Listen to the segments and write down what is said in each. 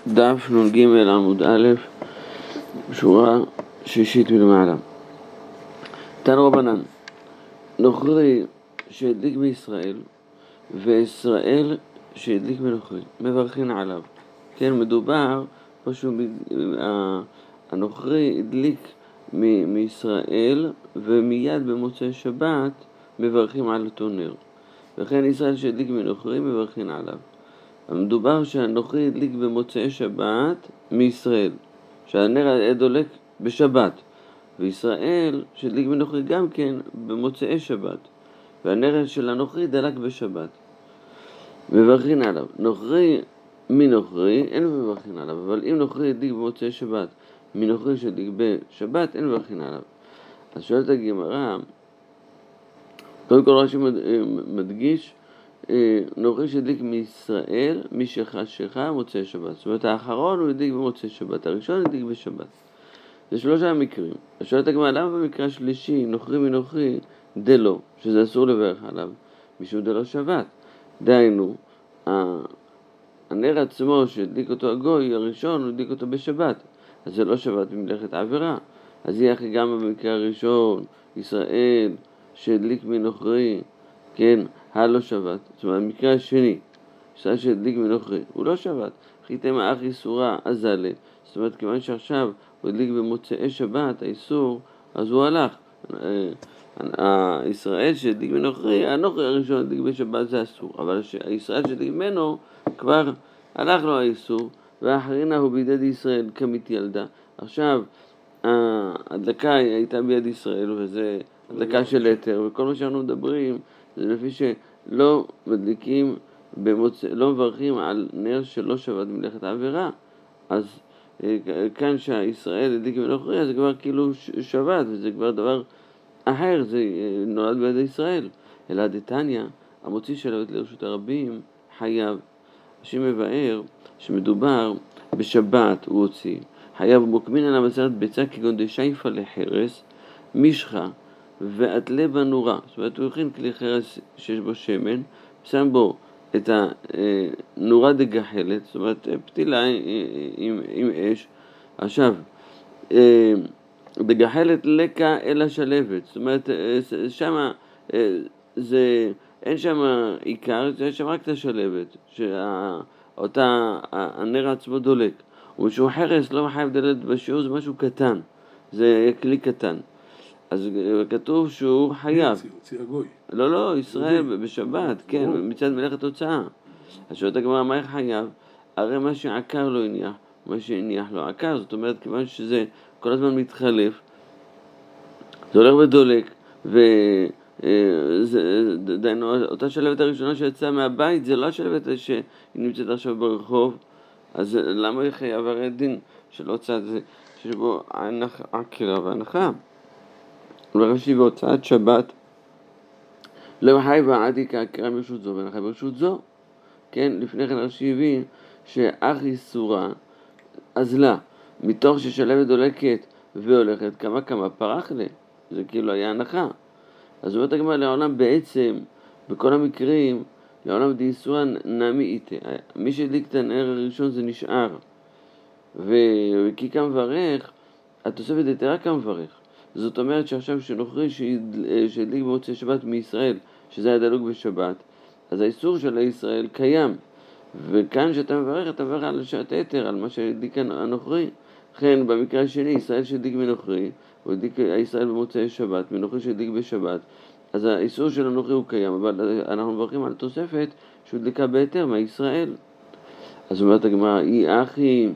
דף נ"ג עמוד א', שורה שישית מלמעלה. תנו רבנן, נוכרי שהדליק בישראל וישראל שהדליק בנוכרי, מברכין עליו. כן, מדובר פשוט, הנוכרי הדליק מישראל ומיד במוצאי שבת מברכים על אותו נר. וכן ישראל שהדליק מנוכרי מברכין עליו. מדובר שהנוכרי הדליק במוצאי שבת מישראל, שהנר היה דולק בשבת, וישראל שהדליק מנוכרי גם כן במוצאי שבת, והנר של הנוכרי דלק בשבת. מברכין עליו. נוכרי מנוכרי אין מברכין עליו, אבל אם נוכרי הדליק במוצאי שבת מנוכרי שהדליק בשבת אין מברכין עליו. אז שואלת הגמרא, קודם כל רש"י מדגיש, נוכרי שהדליק מישראל משחשיכה מוצאי שבת. זאת אומרת, האחרון הוא הדליק במוצאי שבת, הראשון הדליק בשבת. זה שלושה מקרים. אז שואלת הגמרא, למה במקרה השלישי נוכרי מנוכרי דלא, שזה אסור לברך עליו, משום דלא שבת? דהיינו, הנר עצמו שהדליק אותו הגוי הראשון, הוא הדליק אותו בשבת, אז זה לא שבת במלאכת העבירה. אז יהיה אחרי גם במקרה הראשון, ישראל שהדליק מנוכרי, כן, הלא שבת. זאת אומרת, המקרה השני, ישראל שהדליק מנוכרי, הוא לא שבת. חיתם האח איסורה אזלה. זאת אומרת, כיוון שעכשיו הוא הדליק במוצאי שבת, האיסור, אז הוא הלך. ישראל שהדליק מנוכרי, הנוכרי הראשון הדליק בשבת זה אסור. אבל ישראל שהדליק ממנו, כבר הלך לו האיסור, ואחרינה הוא בידי ישראל כמית ילדה. עכשיו, ההדלקה הייתה ביד ישראל, וזה הדלקה של היתר, וכל מה שאנחנו מדברים, זה לפי שלא מדליקים, לא מברכים על נר שלא שבת במלאכת העבירה. אז כאן שהישראל הדליק מנוכרי, זה כבר כאילו שבת, וזה כבר דבר אחר, זה נולד ביד ישראל. אלא דתניא, המוציא שלבת לרשות הרבים, חייב. שמבאר שמדובר בשבת הוא הוציא, חייב מוקמין על המסרת ביצה כגון דשייפה לחרס, משחה ועתלה בנורה. זאת אומרת, הוא הכין כלי חרס שיש בו שמן, שם בו את הנורה דגחלת, זאת אומרת, פתילה עם אש. עכשיו, דגחלת לקה אל השלבת, זאת אומרת, שמה אין שם עיקר, יש שם רק את השלבת, שאותה הנר עצמו דולק. ומשהו חרס לא מחייב דלת בשיעור, זה משהו קטן, זה כלי קטן. אז כתוב שהוא חייב. הוציא הגוי. לא, ישראל בשבת, כן, מצד מלאכת הוצאה. אז שואלת הגמרא, מה חייב? הרי מה שעקר לא הניח, מה שהניח לא עקר, זאת אומרת, כיוון שזה כל הזמן מתחלף, זה הולך ודולק, אותה שלבת הראשונה שיצאה מהבית, זה לא השלבת שהיא נמצאת עכשיו ברחוב. אז למה היא חייב? הרי דין של הוצאת זה, שיש בו עקירה והנחה. ורש"י בהוצאת שבת, לא חייב העתיקה עקירה ברשות זו, והנחה ברשות זו. כן, לפני כן רש"י הבין שאח איסורה אזלה, מתוך ששלבת דולקת והולכת כמה פרח לה, זה כאילו היה הנחה. אז אומרת הגמרא, לעולם בעצם, בכל המקרים, לעולם דאיסורא נמי איתה. מי שהדליק את הנר הראשון זה נשאר. וכי כמברך, התוספת יתרה כמברך. זאת אומרת שעכשיו שנוכרי שהדליק במוצאי שבת מישראל, שזה היה דלוק בשבת, אז האיסור של ישראל קיים. וכאן שאתה מברך, אתה מברך על שעת יתר, על מה שהדליק הנוכרי. לכן במקרה השני, ישראל שהדליק מנוכרי, הוא הדליק ישראל במוצאי שבת, מנוכרי שהדליק בשבת, אז האיסור של הנוכרי הוא קיים, אבל אנחנו מברכים על תוספת שהוא דליקה ביתר מהישראל. אז אומרת הגמרא, אי אחי,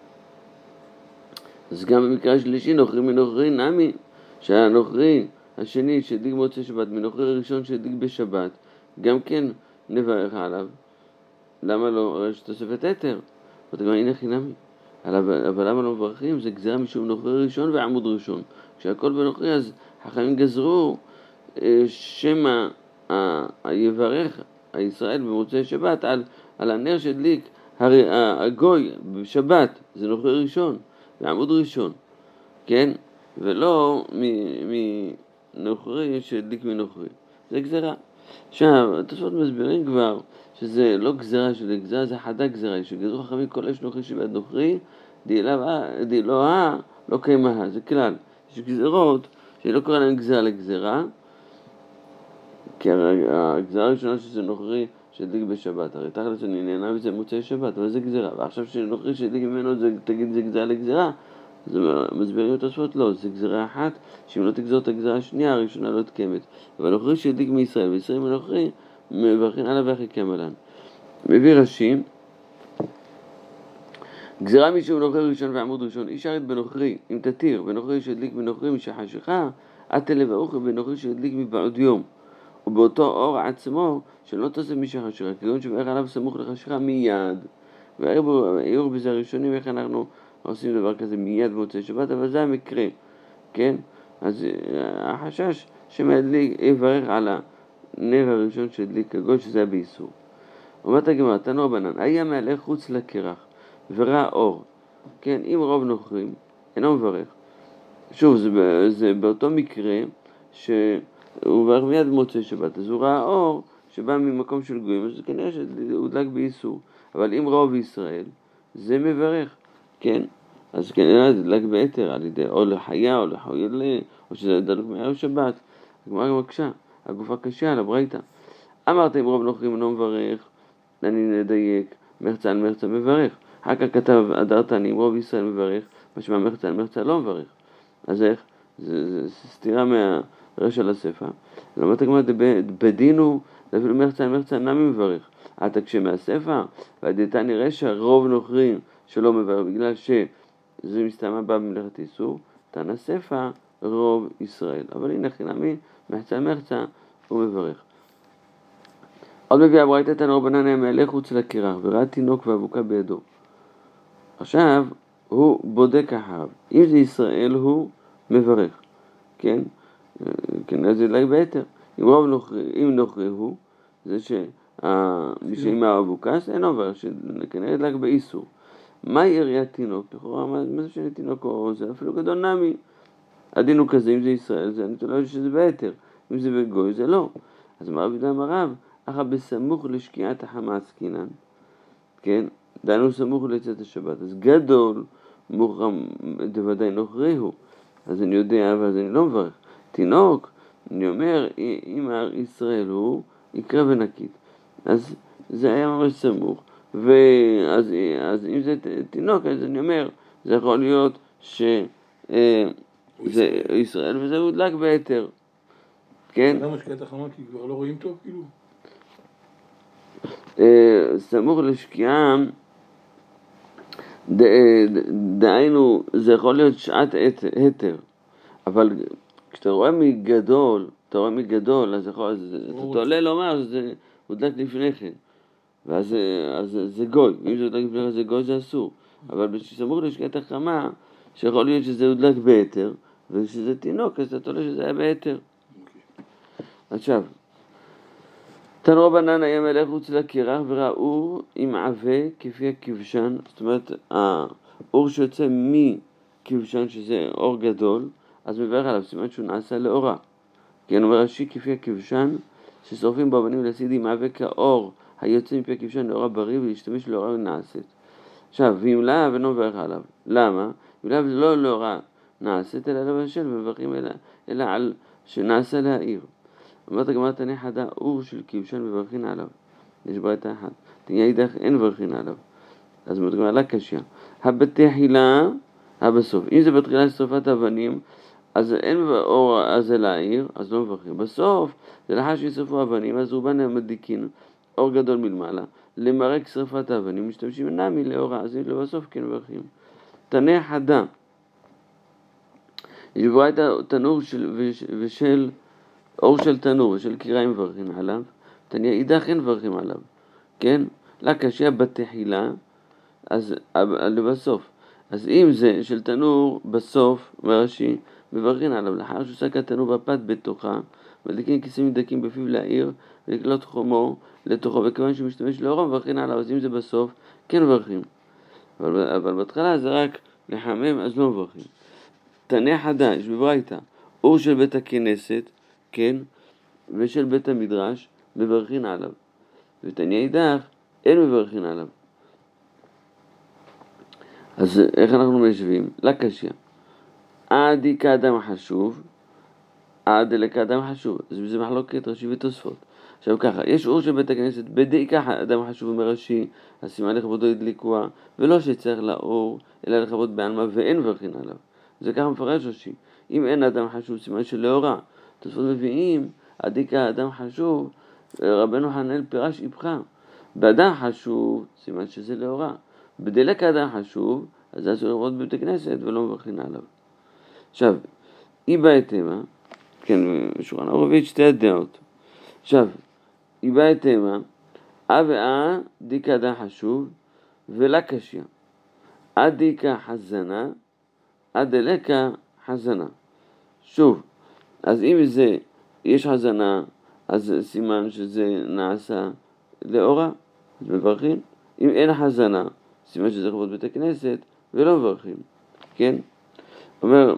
אז גם במקרה השלישי, נוכרי מנוכרי נמי, שהנוכרי השני שהדליק במוצאי שבת, מנוכרי הראשון שהדליק בשבת, גם כן נברך עליו. למה לא? הרי יש תוספת יתר. אומרת הגמרא, הנה חינמי. אבל למה לא מברכים? זה גזרה משום נוכרי ראשון ועמוד ראשון. כשהכל בנוכרי, אז החכמים גזרו שמא יברך הישראל במוצאי שבת על הנר שהדליק הגוי בשבת, זה נוכרי ראשון ועמוד ראשון, כן? ולא מנוכרי שהדליק מנוכרי. זה גזרה. עכשיו, התוספות מסבירים כבר שזה לא גזרה של גזרה, זה חדה גזרה, שגזרו חכמים כל אש נוכרי שבעת נוכרי, דילואה לא קיימה, זה כלל. יש גזרות שלא קורא להם גזרה לגזרה, כי הגזרה הראשונה שזה נוכרי שהדליק בשבת, הרי תכל'ס אני נהנה מזה מוצאי שבת, אבל זה גזרה, ועכשיו שנוכרי שהדליק ממנו תגיד זה גזרה לגזרה, אז מסבירים את התוספות, לא, זה גזרה אחת, שאם לא תגזור את הגזרה השנייה, הראשונה לא תקמת. אבל נוכרי שהדליק מישראל, וישראל מנוכרי, מברכים עליו ואחי קמלן. מביא רש"י, גזרה משום נוכרי ראשון ועמוד ראשון, איש ארץ בנוכרי, אם תתיר, בנוכרי שהדליק בנוכרי משחשיכה, עתה לבאוכי בנוכרי שהדליק מבעוד יום. ובאותו אור עצמו, שלא תעשה משחשיכה, כגון שבערך עליו סמוך לחשיכה מיד. והעיר בזה הראשונים, איך אנחנו עושים דבר כזה מיד במוצאי שבת, אבל זה המקרה, כן? אז החשש שמדליק יברך על הנר הראשון שהדליק כגון שזה היה באיסור. אומרת הגמרא, תנו רבנן, היה מעלה חוץ לקרח וראה אור, כן? אם רוב נוכרים, אינו מברך. שוב, זה באותו מקרה שהוא מברך מיד במוצאי שבת, אז הוא ראה אור שבא ממקום של גויים, אז כנראה שהוא דלק באיסור. אבל אם רוב ישראל, זה מברך, כן? אז כנראה זה דלק ביתר על ידי או לחיה או לחוילה, או שזה דלק מערב שבת. הגמרא מקשה, הגופה קשה על הברייתא. אמרת אם רוב נוכרים אינו מברך, אני נדייק, מרצה על מרצה מברך. אחר כך כתב הדרתני, אם רוב ישראל מברך, משמע מרצה על מרצה לא מברך. אז איך? זה סתירה מהרש של הספר. למרות הגמרא בדינו, אפילו מרצה על מרצה נמי מברך. אתה כשמהספר, והדתני רשע רוב נוכרים שלא מברך, בגלל שזה מסתמה בא במלאכת איסור, תנא ספר רוב ישראל. אבל הנה חינמי, מרצה על מרצה הוא מברך. עוד מביא הברייתא תנו רבנן היה מעלה חוץ לקרח, וראה תינוק ואבוקה בידו. עכשיו הוא בודק אחריו, אם זה ישראל הוא מברך, כן? כן, זה דלק ביתר. אם נוכרי הוא, זה שעם האבוקה זה אינו מברך, שכנראה דלק באיסור. מה יריית תינוק? לכאורה, מה זה שאני תינוק או זה אפילו גדול נמי? הדין הוא כזה, אם זה ישראל, זה אני תולה שזה ביתר, אם זה בגוי זה לא. אז מה רבי יהודה אמר רב? אחא בסמוך לשקיעת החמה עסקינן, כן? דהיינו סמוך לצאת השבת, אז גדול מוחרם דוודאי נוכרי הוא, אז אני יודע, אבל אני לא מברך. תינוק, אני אומר, אם ישראל הוא, יקרא ונקית. אז זה היה ממש סמוך, אז אם זה תינוק, אז אני אומר, זה יכול להיות שזה ישראל וזה הודלק ביתר, כן? למה שקיעת החמה? כי כבר לא רואים טוב, כאילו? סמוך לשקיעה, דהיינו, זה יכול להיות שעת היתר, אבל כשאתה רואה מגדול, אז אתה עולה לומר שזה הודלק לפני כן, ואז זה גוי, אם זה הודלק לפני כן זה גוי זה אסור, אבל סמוך לשקיעת החמה, שיכול להיות שזה הודלק ביתר, וכשזה תינוק, אז אתה עולה שזה היה ביתר. עכשיו, תנו רבנן היה מעלה חוץ לקרח וראה אור עם עבה כפי הכבשן, זאת אומרת האור שיוצא מכבשן שזה אור גדול, אז מברך עליו, סימן שהוא נעשה לאורה. כן, אומר רש"י כפי הכבשן ששורפים באבנים להסיד עם עבה כאור היוצא מפי הכבשן לאורה בריא ולהשתמש לאורה נעשית. עכשיו, ואם לאו אינו מברך עליו. למה? אם לאו זה לא לאורה נעשית אלא לבשל ומברכים אלא על שנעשה להעיר. אומרת הגמרא תנא חדה אור של כבשן מברכין עליו. יש ברייתא אחת. תניא אידך אין מברכין עליו. אז אומרת הגמרא לה קשיא. הבתחילה, בסוף. אם זה בתחילה של שרפת אבנים, אז אין אור הזה להעיר, אז לא מברכים. בסוף, זה לאחר שישרפו אבנים, אז רובן מדליקין אור גדול מלמעלה. למרק שרפת האבנים, משתמשים נמי לאורה, אז לבסוף כן מברכים. תנא חדה. יש ברייתא תנור ושל אור של תנור ושל קיריים מברכים עליו, תניא אידך אין מברכים עליו, כן? לה קשיא בתחילה, אז לבסוף. אז אם זה של תנור בסוף, מרש"י, מברכים עליו, לאחר שהוסק התנור בפת בתוכה, מדליקים כיסים דקים בפיו להעיר, ולקלוט חומו לתוכו, וכיוון שהוא משתמש לאורו, מברכים עליו, אז אם זה בסוף, כן מברכים. אבל בהתחלה זה רק לחמם, אז לא מברכים. תנא חדה, יש בברייתא, אור של בית הכנסת, כן, ושל בית המדרש, מברכים עליו. ותניא אידך, אין מברכין עליו. אז איך אנחנו משווים? לקשיא. עדי כאדם חשוב, עד לכאדם חשוב. אז זה מחלוקת רש"י ותוספות. עכשיו ככה, יש אור של בית הכנסת, בדעיקה אדם חשוב מרש"י, הסימן לכבודו הדליקוה, ולא שצריך לאור, אלא לכבוד בעלמא ואין מברכין עליו. זה ככה מפרש רש"י. אם אין אדם חשוב, סימן של לאורה. תוספות מביאים, עדיקה אדם חשוב, רבנו חננאל פירש איפכה. באדם חשוב, סימן שזה לאורה. בדלק אדם חשוב, אז זה אסור לראות בבית הכנסת ולא מברכין עליו. עכשיו, אי בהתאמה, כן, שולחן ערוך שתי הדעות. עכשיו, אי בהתאמה, אבאה דיקה אדם חשוב ולה קשיא. עדיקה חזנה, עדלקה חזנה. שוב, אז אם זה יש חזנה, אז סימן שזה נעשה לאורה, אז מברכים. אם אין חזנה, סימן שזה לכבוד בית הכנסת, ולא מברכים. כן? אומר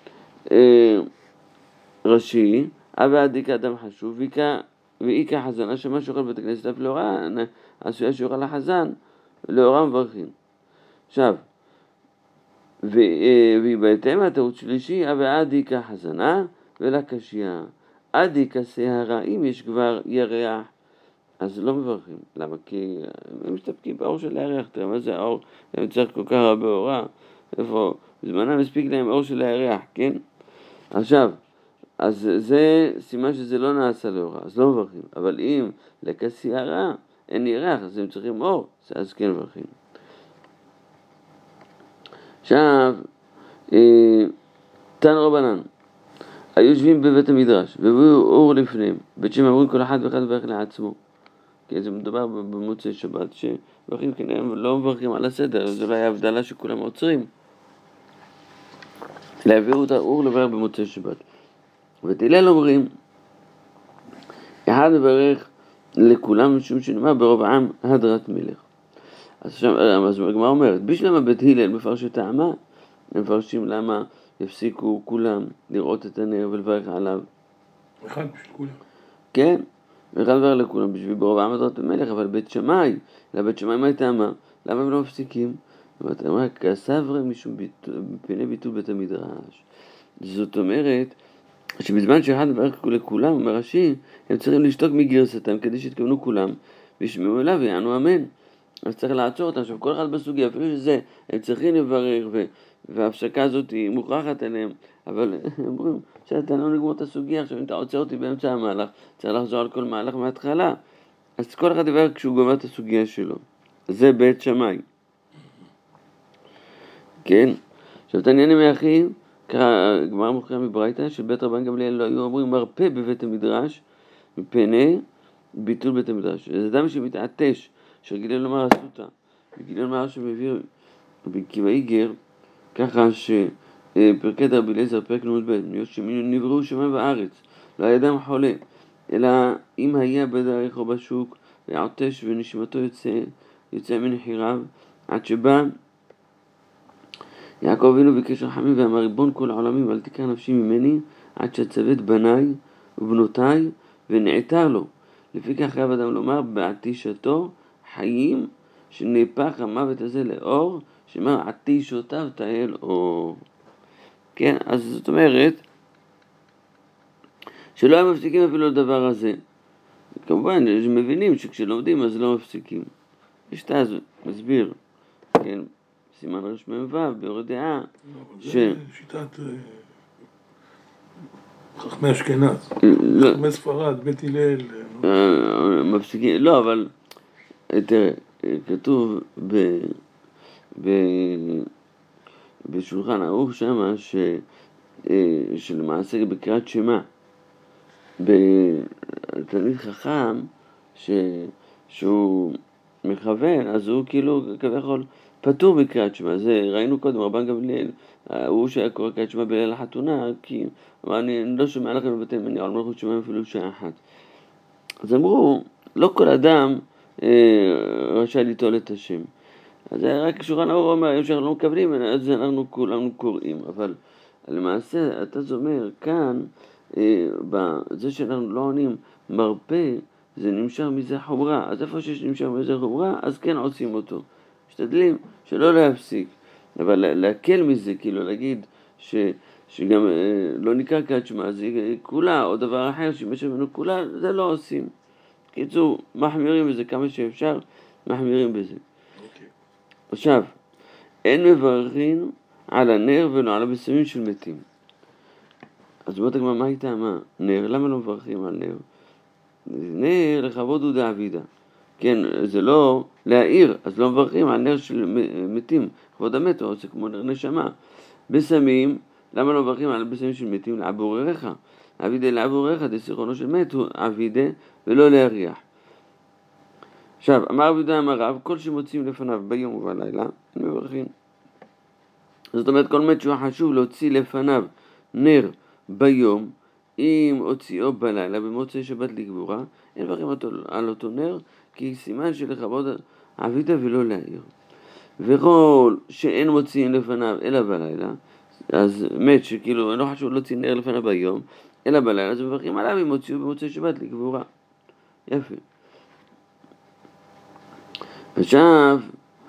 רש"י, אבא עדיקה אדם חשוב, ואיקה חזנה, שמה שאוכל בית הכנסת אף לאורה, עשויה שאוכל החזן, לאורה מברכים. עכשיו, ובהתאם התירוץ שלישי, אבא עדיקה חזנה, ולה קשיא. עדיקה שערה, אם יש כבר ירח, אז לא מברכים. למה? כי הם מסתפקים באור של הירח. תראה, מה זה האור? הם צריך כל כך הרבה אורה. איפה? בזמנם מספיק להם אור של הירח, כן? עכשיו, אז זה סימן שזה לא נעשה לאורה, אז לא מברכים. אבל אם לקשיירה אין ירח, אז הם צריכים אור, אז כן מברכים. עכשיו, תן רבנן, היו יושבים בבית המדרש, והביאו אור לפניהם, בית שם אמרו כל אחד ואחד מברך לעצמו. כי זה מדובר במוצאי שבת, שמברכים כנראה לא מברכים על הסדר, זו לא היה הבדלה שכולם עוצרים. להביאו את האור לברך במוצאי שבת. ותהילל אומרים, אחד מברך לכולם משום שנאמר ברוב העם הדרת מלך. אז הגמרא אומרת, בשלמה בית הלל מפרש טעמה, הם מפרשים למה יפסיקו כולם לראות את הנר ולברך עליו. אחד בשביל כולם. כן. ואחד מברך לכולם בשביל ברוב העם הדרת מלך, אבל בית שמאי, לבית שמאי מה טעמה? למה הם לא מפסיקים? זאת אומרת, כסברי משום מפני ביטול בית המדרש. זאת אומרת, שבזמן שאחד מברך לכולם, אומר רש"י, הם צריכים לשתוק מגרסתם כדי שיתכוונו כולם, וישמעו אליו ויענו אמן. אז צריך לעצור אותם. עכשיו, כל אחד בסוגיה, אפילו שזה, הם צריכים לברך, וההפסקה הזאת היא מוכרחת אליהם, אבל הם אומרים, שאתה לא נגמור את הסוגיה, עכשיו אם אתה עוצר אותי באמצע המהלך, צריך לחזור על כל מהלך מההתחלה. אז כל אחד יברך כשהוא גומר את הסוגיה שלו. זה בית שמאי. כן? עכשיו, תעניינים מאחים, ככה גמרא מוכרחה מברייתא, שבית רבן גמליאל לא היו אומרים מרפא בבית המדרש, מפני ביטול בית המדרש. זה אדם שמתעטש, שרגילים לומר אסותא, רגילים לומר שמביא בקיבא איגר, ככה שפרקי דרבי אליעזר, פרק נ"ב, נבראו שמיים וארץ, לא היה אדם חולה, אלא אם היה בדרך או בשוק, ועוטש ונשימתו יוצא מנחיריו, עד שבא יעקב אבינו ביקש רחמים ואמר, ריבון כל העולמים, אל תיקח נפשי ממני, עד שצוות בניי ובנותיי, ונעתר לו. לפיכך חייב אדם לומר, בעתישתו חיים, שנהפך המוות הזה לאור, שאומר עתישותיו תהל אור. כן, אז זאת אומרת, שלא הם מפסיקים אפילו לדבר הזה. כמובן, מבינים שכשלומדים אז לא מפסיקים. יש תז, מסביר, כן, סימן רמ"ו, באור דעה, זה שיטת חכמי אשכנז, חכמי ספרד, בית הלל. מפסיקים, לא, אבל תראה, כתוב בשולחן ערוך שמה שלמעשה בקריאת שמע, בתלמיד חכם שהוא מכוון, אז הוא כאילו כביכול פטור בקריאת שמע. זה ראינו קודם, רבן גמליאל, הוא שהיה קורא קריאת שמע בליל החתונה, כי אמר, אני לא שומע לכם בבתי מניע, על מלכות שמעים אפילו שעה אחת. אז אמרו, לא כל אדם רשאי ליטול את השם. אז רק שולחן ערוך אומר, אם שאנחנו לא מקבלים, אז אנחנו כולנו קוראים. אבל למעשה, אתה אומר, כאן, בזה שאנחנו לא עונים מרפא, זה נמשך מזה חומרה, אז איפה שיש נמשך מזה חומרה, אז כן עושים אותו. משתדלים שלא להפסיק, אבל להקל מזה, כאילו להגיד שגם לא נקרא קריאת שמע, זה כולה, או דבר אחר שמשך ממנו כולה, זה לא עושים. קיצור, מחמירים בזה כמה שאפשר, מחמירים בזה. עכשיו, אין מברכים על הנר ולא על הבשמים של מתים. אז אומרת הגמרא, מה הייתה? מה? נר, למה לא מברכים על נר? נר לכבוד הוא דאבידה. כן, זה לא להעיר, אז לא מברכים על נר של מתים. כבוד המת, זה כמו נר נשמה. בשמים, למה לא מברכים על בשמים של מתים? לעבור עריך. אבידה לעבור עריך, דסיכונו של מת הוא אבידה ולא להריח. עכשיו, אמר רבי יהודה אמר רב, כל שמוצאים לפניו ביום ובלילה, הם מברכים. זאת אומרת, כל מת שהוא חשוב להוציא לפניו נר ביום, אם הוציאו בלילה במוצאי שבת לקבורה, אין מברכים על אותו נר, כי סימן שלכבוד אבידה ולא להעיר. וכל שאין מוציאים לפניו אלא בלילה, אז מת שכאילו לא חשוב להוציא נר לפניו ביום, אלא בלילה, אז מברכים עליו אם הוציאו במוצאי שבת לקבורה. יפה. עכשיו,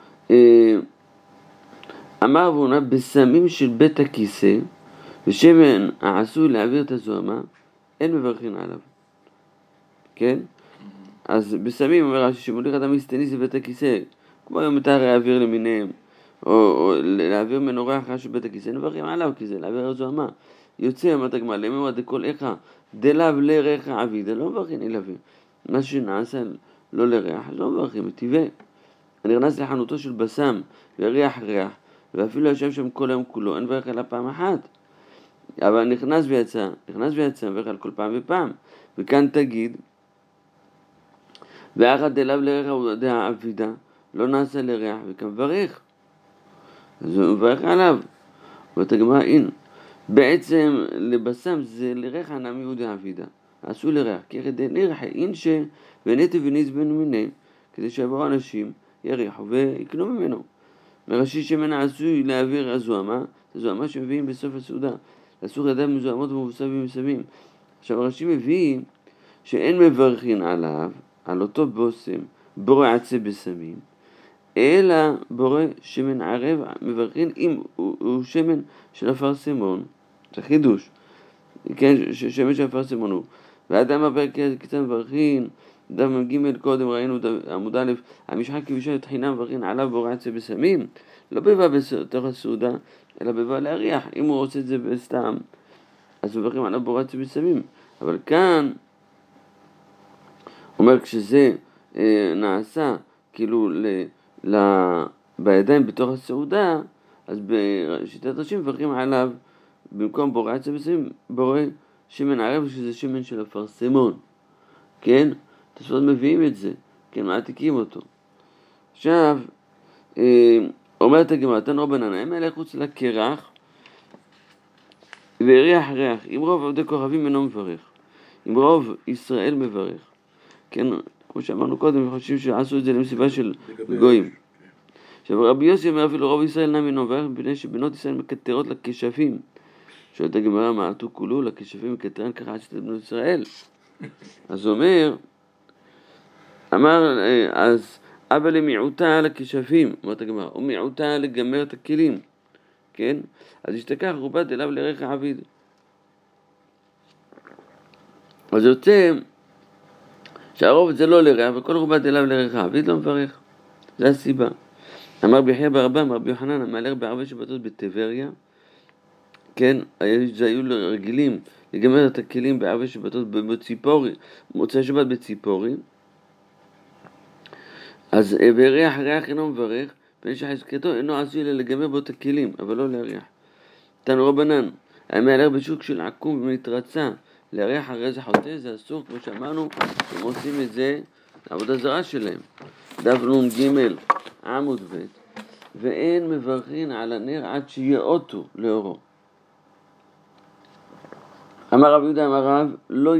אמר אבונה, בשמים של בית הכיסא ושמן העשוי להעביר את הזוהמה, אין מברכים עליו. כן? אז בשמים אומר רש"י שמוליך אדם מסתניס לבית הכיסא, כמו היום מותר להעביר למיניהם, או להעביר מנורה אחת של בית הכיסא, נברכים עליו, כי זה להעביר הזוהמה. יוצא אמרת הגמרא, למה דכל איכה דלאו לריח עבידה, לא מברכים אלווה. מה שנעשה לא לריח, לא מברכים, מטבעי. נכנס לחנותו של בסם וריח ריח, ואפילו יושב שם כל היום כולו, אין מברך עליו פעם אחת. אבל נכנס ויצא, מברך על כל פעם ופעם. וכאן תגיד, ואחד דלאו לריח הוא דעה עבידה, לא נעשה לריח, וכאן מברך. אז הוא מברך עליו. ותגמר אין. בעצם לבסם זה לריח הנמי הוא דעה עבידה. עשו לריח, כי יחד נרחה אין ונטב ונזבן מיני, כדי שיבואו אנשים יריחו ויקנו ממנו. מראשי שמן עשוי להעביר הזוהמה, הזוהמה שמביאים בסוף הסעודה. אסור ידיים מזוהמות ומבוסבים מסבים. עכשיו ראשי מביא שאין מברכים עליו, על אותו בושם, בורא עצי בשמים, אלא בורא שמן ערב מברכים אם הוא שמן של אפרסמון. זה חידוש. כן, שמן של אפרסמון הוא. והאדם הפרק קצת מברכים, דף מ"ג קודם ראינו עמוד א', המשחק כבישה את חינם מברכים עליו בורא עצי בשמים, לא בבא בתוך הסעודה, אלא בבא להריח. אם הוא עושה את זה בסתם, אז מברכים עליו בורא עצי בשמים. אבל כאן, אומר כשזה נעשה כאילו בידיים בתוך הסעודה, אז בשיטת ראשים מברכים עליו במקום בורא עצי בשמים, בורא שמן ערב, שזה שמן של אפרסמון. כן? תוספות מביאים את זה, כן, מעתיקים אותו. עכשיו, אומרת הגמרא, תן רבנן, הם אלה חוץ לקרח וריח ריח, אם רוב עובדי כוכבים אינו מברך, אם רוב ישראל מברך. כן, כמו שאמרנו קודם, חושבים שעשו את זה למסיבה של גויים. עכשיו, רבי יוסי אומר אפילו רוב ישראל נמי אינו מברך, מפני שבנות ישראל מקטרות לכשפים. שואלת הגמרא, מה עטו כולו לכשפים מקטרן ככה עד שתת בנות ישראל? אז הוא אומר, אז אבא למיעוטה לכשפים, אומרת הגמרא, ומיעוטה לגמר את הכלים, כן? אז ישתכח רובת אליו לריח עביד. אז יוצא שהרוב זה לא לריח, וכל רובת אליו לריח עביד לא מברך. זה הסיבה. אמר ביחיא ברבא, אמר רבי יוחנן, המהלך בערבי שבתות בטבריה, כן? היו רגילים לגמר את הכלים בערבי שבתות בציפורי, מוצאי שבת בציפורי, אז בריח ריח אינו מברך, פני שחזקתו אינו עשוי לגמר בו את הכלים, אבל לא להריח. תנו רבנן, המהלך בשוק של עקום ומתרצה, להריח הרי זה חוטא, זה אסור, כמו שאמרנו, הם עושים את זה, עבודה זרה שלהם. דף נ"ג עמוד ב', ואין מברכים על הנר עד שיאותו לאורו. אמר רבי יהודה אמר רב, לא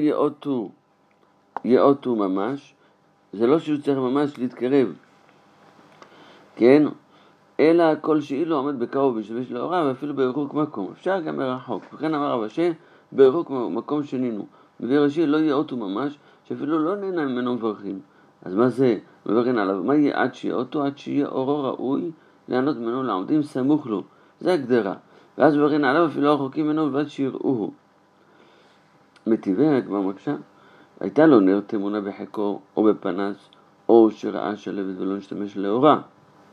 יאותו ממש, זה לא שהוא צריך ממש להתקרב, כן? אלא כל שאילו עומד בקרוב וישתמש לאורה, ואפילו ברחוק מקום. אפשר גם מרחוק. וכן אמר רב אשר, ברחוק מקום שנינו. מביא רש"י, לא יאותו ממש, שאפילו לא נהנה ממנו מברכים. אז מה זה מברכים עליו? מה יהיה עד שיהיה? אותו עד שיהיה אורו ראוי לענות ממנו לעומדים סמוך לו. זה הגדרה. ואז מברכים עליו אפילו רחוקים ממנו ועד שיראוהו. מטיבי הגמרא מקשה, הייתה לו נר תמונה בחיקו או בפנס, או שראה שלבת ולא נשתמש לאורה.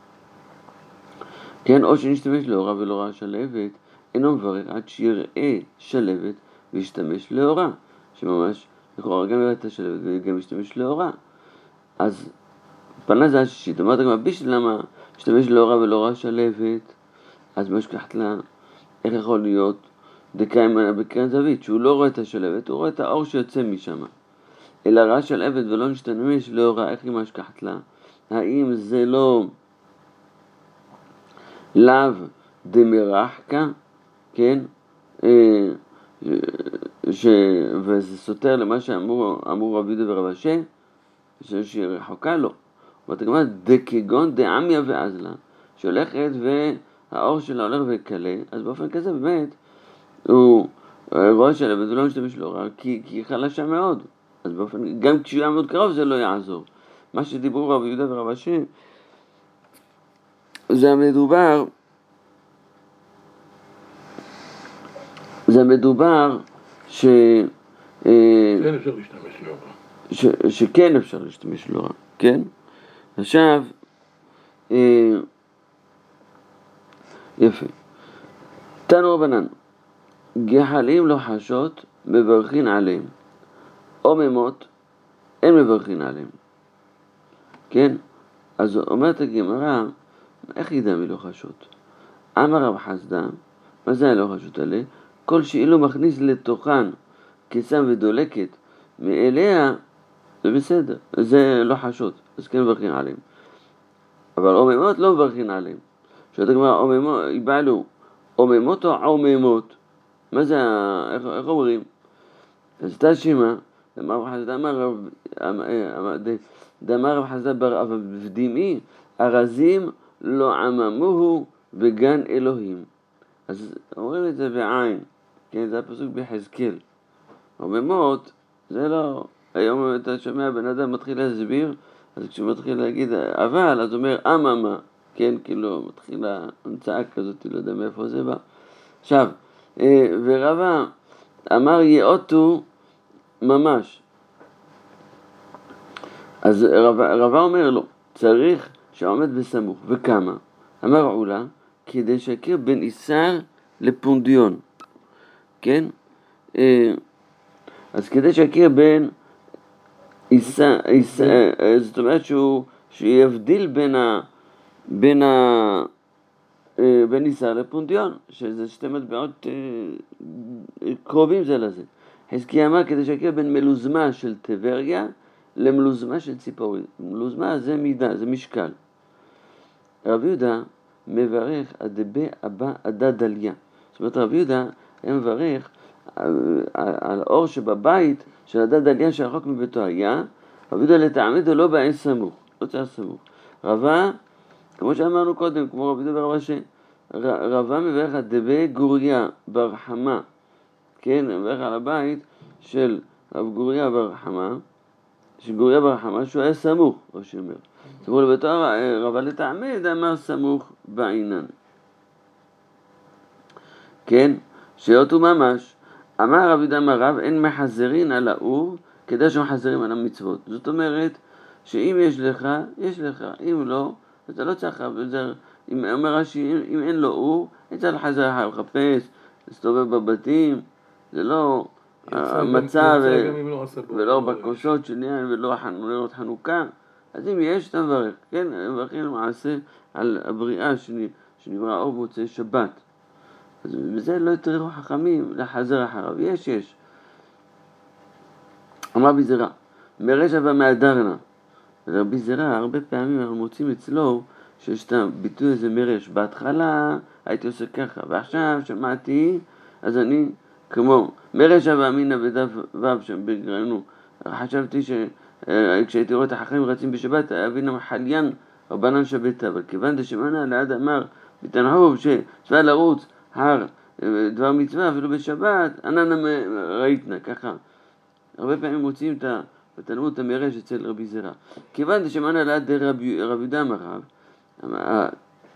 כן, או שנשתמש לאורה ולא ראה שלבת, אינו מברך עד שיראה שלבת וישתמש לאורה. שממש, לכאורה גם יראה את השלבת וגם ישתמש לאורה. אז פנס זה השישית. אמרת גם, בשביל למה ישתמש לאורה ולא ראה שלבת, אז מה שקחת לה, איך יכול להיות דקה ממנה בקרן זווית, שהוא לא רואה את השלבת, הוא רואה את האור שיוצא משם. אלא ראה שלבת ולא נשתמש לאורה, איך היא מה שקחת לה? האם זה לא לאו דמרחקה, כן? וזה סותר למה שאמרו רבי יהודה ורב אשי, שהיא רחוקה לו. ואתה אומר, דכגון דעמיה ואזלה, שהולכת והאור שלה הולך וקלה, אז באופן כזה באמת, הוא רואה שלבת ולא משתמש לאורה, כי היא חלשה מאוד. אז באופן, גם כשהוא היה מאוד קרוב זה לא יעזור. מה שדיברו רבי יהודה ורב אשי, זה מדובר כן אפשר להשתמש לאורה. שכן אפשר להשתמש לאורה, כן? עכשיו, יפה. תנו רבנן, גחלים לא חשות מברכין עליהם, עוממות אין מברכין עליהם, כן? אז אומרת הגמרא, איך ידע מי לא חשות? אמר רב חסדא, מה זה הלא חשות עליה? כל שאילו מכניס לתוכן כסם ודולקת מאליה, זה בסדר, זה לא חשות, אז כן מברכין עליהם. אבל עוממות לא מברכין עליהם. שאתה גמרא, עוממות, יבעלו, עוממות או עוממות? מה זה, איך אומרים? אז אתה שימה, דאמר רב חסדא בר אבא בדמעי, ארזים לא עממוהו בגן אלוהים. אז אומרים את זה בעין, כן, זה הפסוק ביחזקאל. עוממות, זה לא, היום אתה שומע בן אדם מתחיל להסביר, אז כשהוא מתחיל להגיד אבל, אז הוא אומר אממה, כן, כאילו מתחילה המצאה כזאת, לא יודע מאיפה זה בא. עכשיו, ורבא אמר יאותו ממש. אז רבא אומר לו, צריך שעומד בסמוך. וכמה? אמר עולה, כדי שיכיר בין איסר לפונדיון. כן? אז כדי שיכיר בין איסר, זאת אומרת שיבדיל בין איסר לפונדיון, שזה שתי מטבעות קרובים זה לזה. חזקיה אמר כדי שיכיר בין מלוזמה של טבריה למלוזמה של ציפורי. מלוזמה זה מידה, זה משקל. רבי יהודה מברך אדבה אבא עדה דליה. זאת אומרת רבי יהודה היה מברך על האור שבבית של עדה דליה שרחוק מביתו היה, רבי יהודה לטעמדו לא בעין סמוך, לא צריך סמוך. רבא, כמו שאמרנו קודם, כמו רבי יהודה ורב אשי, רבא מברך אדבה גוריה בר חמה, כן, מברך על הבית של רב גוריה בר חמה, שגוריה בר חמה שהוא היה סמוך, או שאומר. זאת אומרת לביתו רבא לטעמד אמר סמוך בעינן. כן, שאותו ממש, אמר רבי יהודה אמר רב, אין מחזרין על האור כדי שמחזרים על המצוות. זאת אומרת, שאם יש לך, יש לך, אם לא, אתה לא צריך, אם אומר רש"י, אם אין לו אור, אין צריך לחזר אחר, לחפש, להסתובב בבתים, זה לא המצב ולא בקושות של יין ולא נרות חנוכה. אז אם יש, אתה מברך, כן, מברכים למעשה על הבריאה שנברא אור מוצאי שבת. אז בזה לא יתריחו חכמים לחזר אחריו, יש. אמר רבי זרע, מרשע ומהדרנה. רבי זרע, הרבה פעמים אנחנו מוצאים אצלו שיש את הביטוי הזה מרש. בהתחלה הייתי עושה ככה, ועכשיו שמעתי, אז אני כמו מרשע ואמינא בדף ו' שם בגרנו. חשבתי כשהייתי רואה את החכמים רצים בשבת, אבינה מחליין רבנן שביתה, אבל כיוון דשמענה לעד אמר בתנחוב שצריך לרוץ הר דבר מצווה אפילו בשבת, אננה ראיתנה, ככה. הרבה פעמים מוצאים את בתלמוד תמרש אצל רבי זרע. כיוון דשמענה ליד רבי יהודה אמר רב,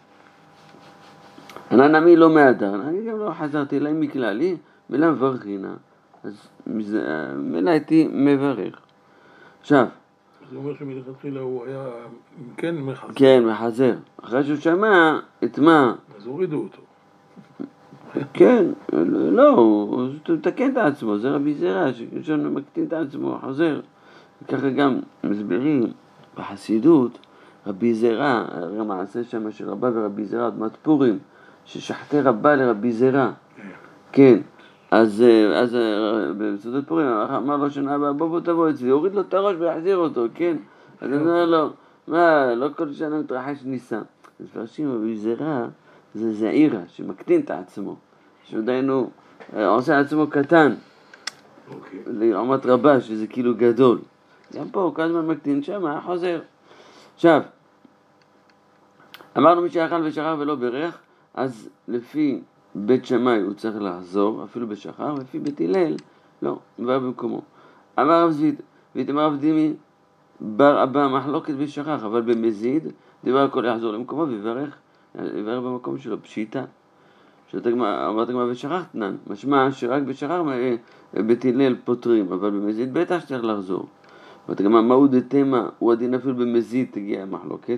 נמי לא מהדר, אני גם לא חזרתי אליי מכללי, מילה מברכינה, אז מילה הייתי מברך. עכשיו, זה אומר שמלכתחילה הוא היה כן מחזר. כן, מחזר. אחרי שהוא שמע את מה? אז הורידו אותו. כן, לא, הוא מתקן את עצמו, זה רבי זרע, שהוא מקטין את עצמו, חוזר. וככה גם מסבירים בחסידות, רבי זרע, המעשה שם של רבה ורבי זרע, אדמת פורים, ששחטי רבה לרבי זרע. כן, אז בסעודת פורים אמר לו שנה הבאה, בוא תבוא אצלי, הוריד לו את הראש ויחזיר אותו, כן? אז אמר לו, מה, לא כל שנה מתרחש ניסה. אז פרשים רבי זרע, זה זעירה שמקטין את עצמו, שעודנו עושה עצמו קטן, לעומת רבה שזה כאילו גדול. גם פה הוא כל הזמן מקטין שם, חוזר. עכשיו, אמרנו מי שאכל ושכח ולא ברך, אז לפי בית שמאי הוא צריך לחזור, אפילו בשחר, ולפי בית הלל, לא, כבר במקומו. אמר רב זביד, ואמר רב דימי, בר אבא מחלוקת ושכח, אבל במזיד, דבר הכל יחזור למקומו ויברך במקום שלו, פשיטה. אמרת גמרא ושכחתנן, משמע שרק בשחר בית הלל פותרים, אבל במזיד בטח שצריך לחזור. אמרת גמרא, מהו דתמה, הוא הדין אפילו במזיד תגיע המחלוקת.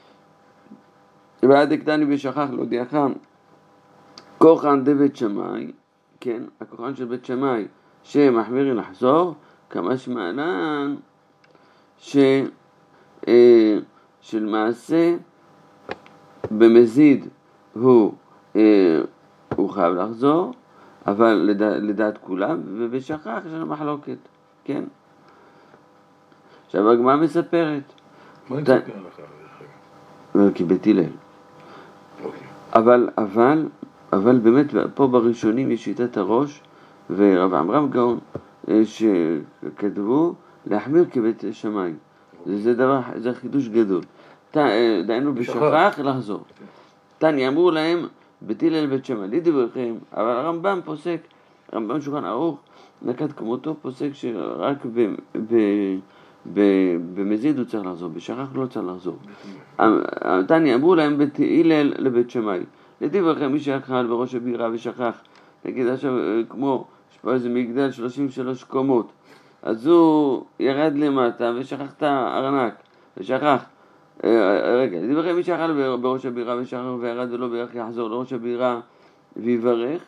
ועד הקטני בשכח להודיעך, כוחן דבית שמאי, כן, הכוחן של בית שמאי, שמחמירי לחזור, כמה שמעלן, של מעשה במזיד הוא חייב לחזור, אבל לדעת כולם, ובשכח יש לנו מחלוקת, כן. עכשיו הגמרא מספרת. מה אני מספר לך? כי בית הלל. אבל באמת פה בראשונים יש שיטת הראש, ורב עמרם גאון שכתבו להחמיר כבית שמאי. זה חידוש גדול. דיינו בשכח לחזור. תני אמרו להם בית הלל בית שמאי, לדבריכם, אבל הרמב"ם פוסק, הרמב"ם שולחן ערוך נקט כמותו, פוסק שרק במזיד הוא צריך לחזור, בשכח לא צריך לחזור. תני אמרו להם בית הלל לבית שמאי, לדבריכם מי שאכל בראש הבירה ושכח, נגיד עכשיו כמו יש פה איזה מגדל 33 קומות, אז הוא ירד למטה ושכח את הארנק ושכח. רגע, לדבריכם מי שאכל בראש הבירה ושכח וירד ולא בירך, יחזור לראש הבירה ויברך,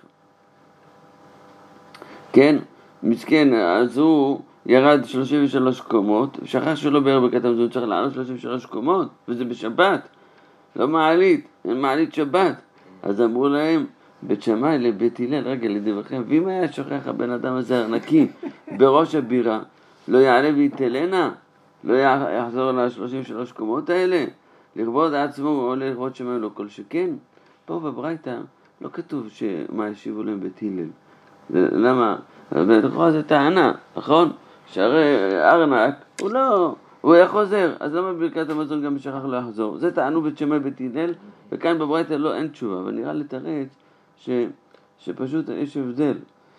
כן, מסכן, אז הוא ירד 33 קומות, שכח שלא בירך בקטן, הוא צריך לעלות 33 קומות, וזה בשבת, לא מעלית, אין מעלית שבת. אז אמרו להם בית שמאי לבית הלל, רגע, לדבריכם, ואם היה שוכח הבן אדם הזה ארנקי בראש הבירה, לא יעלה ויתלנה, לא יחזור ל-33 קומות האלה, לכבוד עצמו או לכבוד שמיים, לא כל שכן. פה בברייתא לא כתוב שמה ישיבו להם בית הלל. למה? ולכאורה זה טענה, נכון? שהרי ארנק הוא היה חוזר, אז למה בברכת המזון גם בשכח לא יחזור? זה טענו בית שמאי בית הלל, וכאן בברייתא אין תשובה, אבל נראה לתרץ שפשוט יש הבדל.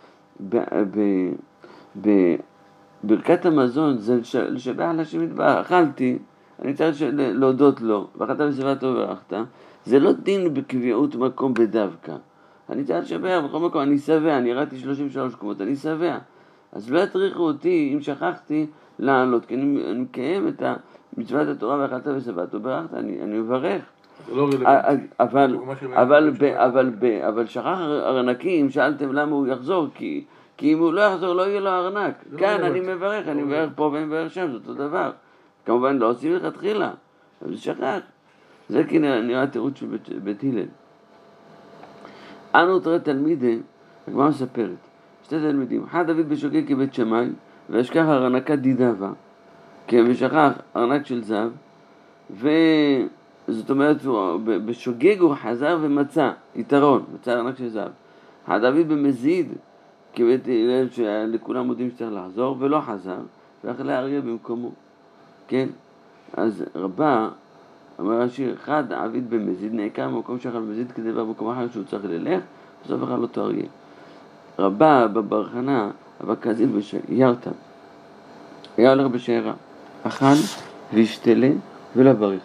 בברכת המזון זה לשבח לשם יתברך, אכלתי, אני צריך להודות לו, ואכלת בסביבתו וברכת, זה לא דין בקביעות מקום בדווקא. אני צריך לשבח בכל מקום, אני שבע, אני ירדתי 33 קומות, אני שבע. אז לא יטריחו אותי, אם שכחתי, לעלות, כי אני מקיים את מצוות התורה ואכלת בסביבתו וברכת, אני מברך. זה לא רלוונטי. אבל שכח ארנקים, שאלתם למה הוא יחזור, כי אם הוא לא יחזור לא יהיה לו ארנק. כאן אני מברך, אני מברך פה ואני מברך שם, זה אותו דבר. כמובן לא עושים לך תחילה, אבל זה שכח. זה כי נראה תירוץ של בית הלל. אנו תראה תלמידי, הגמרא מספרת, שתי תלמידים, אחד דוד בשוגג כבית שמאי, וישכח ארנקת דידבה, ושכח ארנק של זהב, וזאת אומרת, בשוגג הוא חזר ומצא יתרון, מצא ארנק של זהב. הדוד במזיד, כבית הלל שלכולם מודים שצריך לחזור, ולא חזר, והלך להרגיע במקומו. כן? אז רבה, אמר רש"י, אחד עביד במזיד, נעקר במקום שאכל במזיד כדי לבוא במקום אחר שהוא צריך ללך, בסוף אחד לא תרגיע. רבה בברחנה, אבל כזיל בשיירתא. היה הולך בשיירה, אכל והשתלה ולא ברך.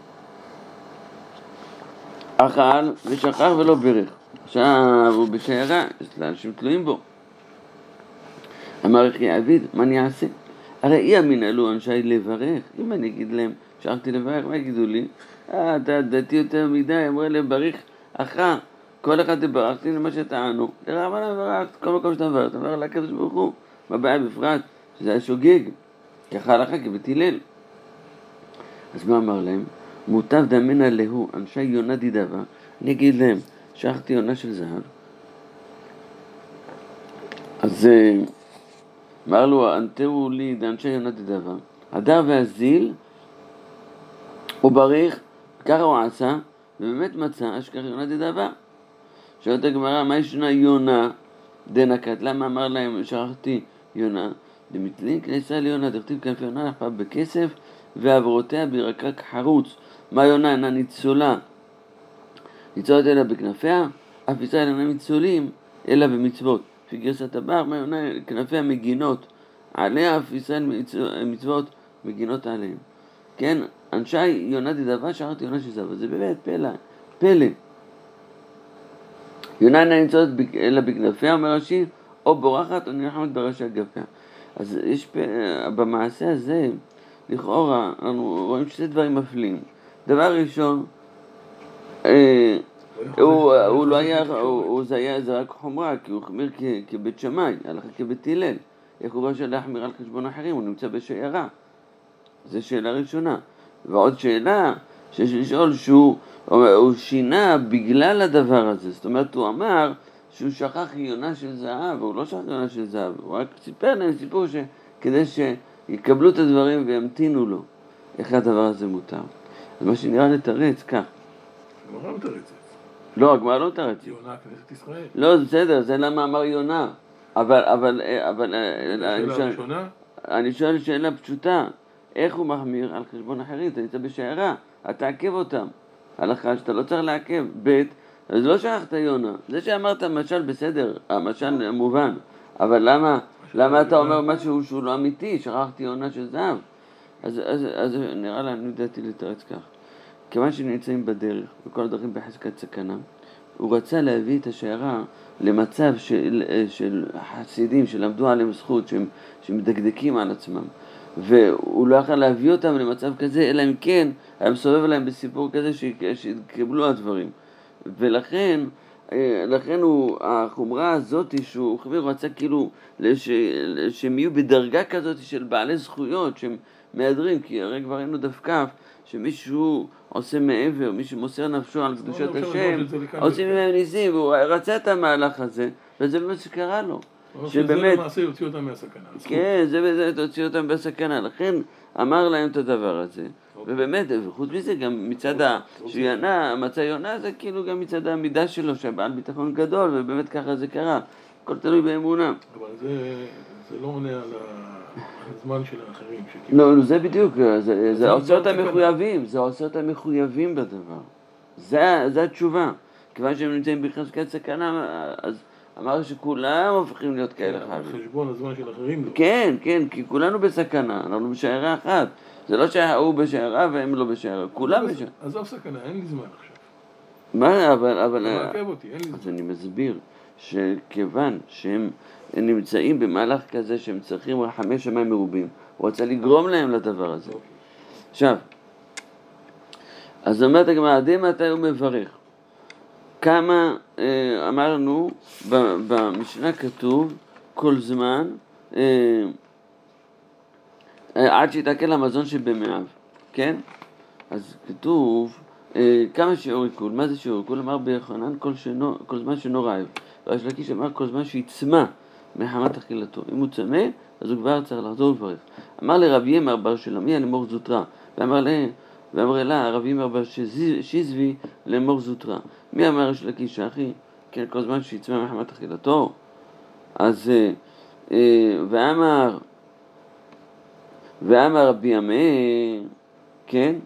אכל ושכח ולא ברך. עכשיו הוא בשיירה, אנשים תלויים בו. אמר אחי עביד, מה אני אעשה? הרי אי אמינלו אנשי לברך. אם אני אגיד להם, שכחתי לברך, מה יגידו לי? אתה דתי יותר מדי, אמרו לי, בריך אחר. כל אחד תברכתי למה שטענו. לרעבן מברכת, כל מקום שאתה מברך, אתה מברך לקדוש ברוך הוא. מה בעיה בפרט? שזה היה שוגג. ככה הלכה כבית הלל. אז מה אמר להם? מוטב דמנה להו, אנשי יונה דידבה. אני אגיד להם, שכחתי יונה של זהב. אז אמר לו, אנתרו לי דאנשי יונה דידבה. הדר והזיל, הוא בריך, ככה הוא עשה, ובאמת מצא אשכח יונה דידבה. שואלת הגמרא, מה ישנה יונה דנקת? למה אמר להם, שכחתי יונה? דמתלין כניסה ליונה, דכתיב כנף יונה נחפה בכסף, ועברותיה בירקק חרוץ. מה יונה אינה ניצולה? ניצולת אלא בכנפיה, אף ישראל אינה ניצולים אלא במצוות. לפי גרסת הבר, מה יונה כנפיה מגינות עליה, אף ישראל מצוות מגינות עליהם. כן, אנשי יונה דידבה, שכחתי יונה שזבה. זה באמת פלא. יונה אינה ניצולת אלא בכנפיה, אומר רש"י, או בורחת או נלחמת בראשי אגפיה. אז יש במעשה הזה, לכאורה, אנחנו רואים שתי דברים מפלים. דבר ראשון, הוא לא היה, זה רק חומרה, כי הוא חמיר כבית שמאי, הלכה כבית הלל. איך הוא רשאי להחמיר על חשבון אחרים? הוא נמצא בשיירה. זו שאלה ראשונה. ועוד שאלה, שיש לשאול שהוא שינה בגלל הדבר הזה. זאת אומרת, הוא אמר שהוא שכח יונה של זהב, הוא לא שכח יונה של זהב, הוא רק סיפר להם סיפור כדי שיקבלו את הדברים וימתינו לו. איך הדבר הזה מותר? אז מה שנראה לתרץ, כך. הגמרא לא מתרצת. לא, הגמרא לא מתרצת. יונה כנסת ישראל. לא, זה בסדר, זה למה אמר יונה. אבל אני שואל שאלה פשוטה. איך הוא מחמיר על חשבון אחרים? אתה נמצא בשיירה, אתה תעכב אותם. הלכה שאתה לא צריך לעכב. ב' אז לא שכחת יונה. זה שאמרת משל בסדר, המשל מובן. אבל למה אתה אומר משהו שהוא לא אמיתי? שכחתי יונה של זהב. אז נראה לה, אני ידעתי לתרץ כך. כיוון שנמצאים בדרך, וכל הדרכים בחזקת סכנה, הוא רצה להביא את השיירה למצב של חסידים שלמדו עליהם זכות, שמדקדקים על עצמם. והוא לא יכול להביא אותם למצב כזה, אלא אם כן, היה מסובב להם בסיפור כזה שיקבלו הדברים. ולכן החומרה הזאת שהוא רצה כאילו שהם יהיו בדרגה כזאת של בעלי זכויות, שהם מהדרים, כי הרי כבר היינו דווקא שמישהו עושה מעבר, מישהו מוסר נפשו על קדושת השם, עושים ממהם ניסים, והוא רצה את המהלך הזה, וזה באמת שקרה לו. שבאמת למעשה יוציא אותם מהסכנה. כן, זה יוציא אותם בסכנה. לכן אמר להם את הדבר הזה. ובאמת, וחוץ מזה גם מצד שיונה, מצא יונה זה כאילו גם מצד העמידה שלו, שהבעל ביטחון גדול, ובאמת ככה זה קרה. הכל תלוי באמונה. אבל זה לא עונה על הזמן של האחרים. לא, זה בדיוק, זה עושה אותם מחויבים, זה עושה אותם מחויבים בדבר. זה התשובה. כיוון שהם נמצאים בחזקת סכנה, אז אמר שכולם הופכים להיות כאלה חייבים. חשבון הזמן של אחרים לא. כן, כי כולנו בסכנה, אנחנו בשיירה אחת. זה לא שהוא בשיירה והם לא בשיירה, כולם בשיירה. עזוב סכנה, אין לי זמן עכשיו. מה, אבל... מעכב אותי, אין לי זמן. אז אני מסביר שכיוון שהם נמצאים במהלך כזה שהם צריכים רחמי שמיים מרובים, הוא רוצה לגרום להם לדבר הזה. עכשיו, אז אומרת הגמרא, עדי מתי הוא מברך? כמה אמרנו, במשנה כתוב כל זמן עד שיתעכל המזון שבמאיו, כן? אז כתוב כמה שיעור עיכול. מה זה שיעור עיכול? אמר ביוחנן כל זמן שאינו רעב. ריש לקיש אמר כל זמן שיצמא מחמת אכילתו. אם הוא צמא, אז הוא כבר צריך לחזור ולברך. אמר לרב ימר בר שלמיה לאמור זוטרה, ואמר לה רב ימר בר שיזבי לאמור זוטרה. מי אמר ריש לקיש אחי? כן, כל זמן שיצמא מחמת אכילתו. אז ואמר רבי ימי, כן?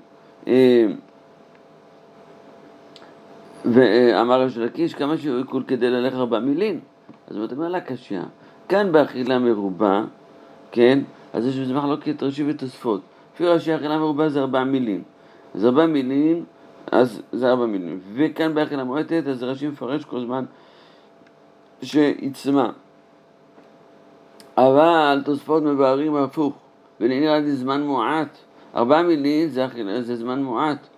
ואמר ריש לקיש כמה שהוא עיכול כדי ללך 4 מילין. אז הוא אומר לה קשיא, כאן באכילה מרובה, כן? אז יש בזה מחלוקת רש"י ותוספות. לפי רש"י אכילה מרובה זה 4 מילים. אז 4 מילים, אז זה 4 מילים. וכאן באכילה מועטת, אז רש"י מפרש כל זמן שיצמא. אבל תוספות מבארים הפוך, ונראה לי זמן מועט. 4 מילים זה זמן מועט.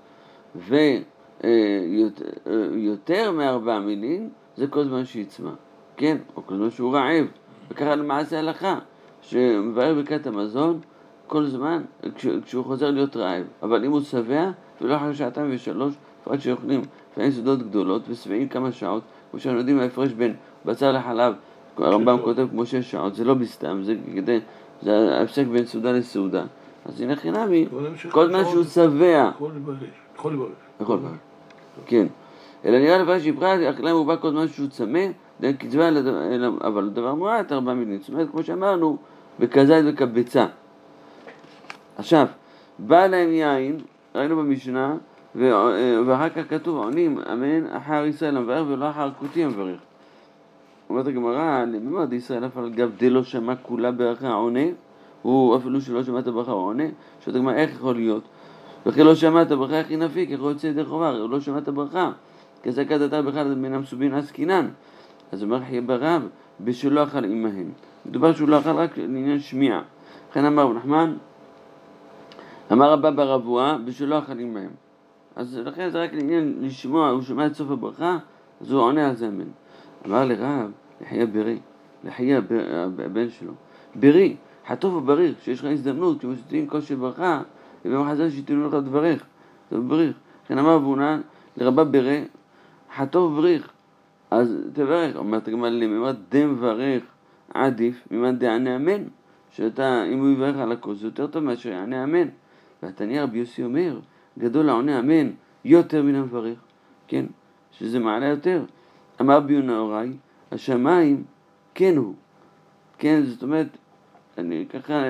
ויותר מ4 מילים זה כל זמן שיצמא. כן, או כל זמן שהוא רעב. וככה למעשה הלכה, שמבאר ברכת המזון כל זמן כשהוא חוזר להיות רעב. אבל אם הוא שבע, ולא אחרי 2 ו3, לפרט שאוכלים לפעמים סעודות גדולות ושבעים כמה שעות, כמו שאנחנו יודעים ההפרש בין בשר לחלב, הרמב"ם כותב כמו 6 שעות, זה לא בסתם, זה ההפסק בין סעודה לסעודה. אז הנה חינמי, כל זמן שהוא שבע, יכול לברך. כן. אלא נראה לבד שפרט, אכילה מרובה כל זמן שהוא צמא, אבל דבר מועט 4 מילים. זאת אומרת, כמו שאמרנו, בכזית וכביצה. עכשיו, בא להם יין, ראינו במשנה, ואחר כך כתוב, עונים, אמן, אחר ישראל המברך ולא אחר כותי המברך. אומרת הגמרא, לממד ישראל אף על גב דלא שמע כולה ברכה עונה, הוא אפילו שלא שמע את הברכה הוא עונה, שואלת הגמרא, איך יכול להיות? וכי לא שמע את הברכה הכי נפיק, איך הוא יוצא ידי חובה, הוא לא שמע את הברכה. כזכת אתה בכלל מן המסובין עסקינן. אז אומר חיה ברב, בשלא אכל עמהם. מדובר שהוא לא אכל רק לעניין שמיעה. לכן אמר רב נחמן, אמר רבא ברבוע, בשלא אכל עמהם. אז לכן זה רק לעניין לשמוע, הוא שומע את סוף הברכה, אז הוא עונה על זה אמן. אמר לרב, לחיה ברי, לחיה הבן שלו, ברי, חטוף ובריר, שיש לך הזדמנות, כמו שתהיה כושר ברכה, ובמחזר שתיתנו לך דברך, זה בריך. לכן אמר אבונן, לרבה ברי, חטוף ובריך, אז תברך. אומרת הגמרא לממד דם וברך עדיף ממד דענה אמן, שאתה, אם הוא יברך על הכל, זה יותר טוב מאשר יענה אמן. והתניא רבי יוסי אומר, גדול העונה אמן יותר מן המברך, כן, שזה מעלה יותר. אמר ביונה אורי, השמיים כן הוא, כן, זאת אומרת, אני ככה,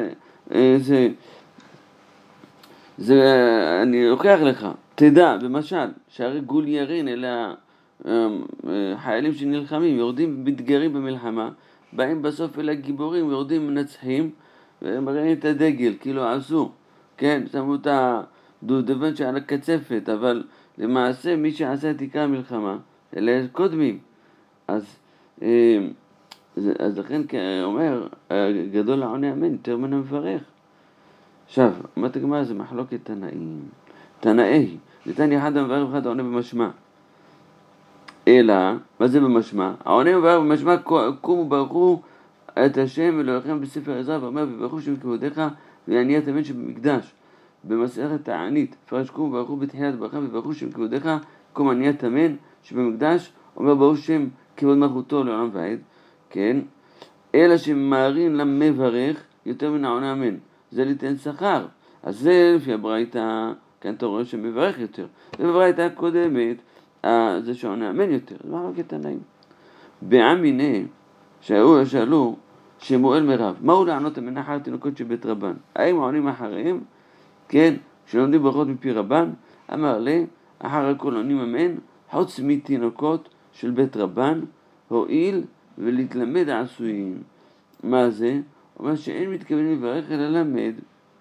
אני לוקח לך, תדע, במשל, שהרי גול ירין, אלה חיילים שנלחמים, יורדים מתגרים במלחמה, באים בסוף אלה גיבורים, יורדים מנצחים, ומראים את הדגל, כאילו עשו, כן, שמו את הדובדבן שעל הקצפת, אבל למעשה מי שעשה את עיקר המלחמה, אלה קודמים. אז לכן אומר, גדול העונה אמן, יותר מן המברך. עכשיו, אומרת הגמרא, זה מחלוקת תנאים. תנאי, ניתן אחד המברך ואחד העונה במשמע. אלא, מה זה במשמע? העונה מברך במשמע, קומו ברכו את השם אלוהיכם בספר עזרא, ואומר, וברכו שם כבודיך ועניית אמן שבמקדש. במסכת תענית, פרש קומו ברכו בתחילת ברכה, וברכו שם כבודיך, קום עניית אמן שבמקדש, אומר ברוך שם כבוד מלכותו לעולם ועד, כן? אלא שמארין למברך יותר מן העונה אמן. זה ליתן שכר. אז זה לפי הברייתא, כאן אתה רואה שמברך יותר. ובברייתא הקודמת, זה שעונה אמן יותר. זה מחלוקת תנאים. בעמיני, שאלו שמואל מרב, מהו לענות אמן אחר תינוקות של בית רבן? האם עונים אחריהם? כן, שלומדים ברכות מפי רבן, אמר לי, אחר הכל עונים אמן, חוץ מתינוקות של בית רבן, הועיל ולהתלמד עשויים. מה זה? אומר שאין מתכוונים לברך אלא למד.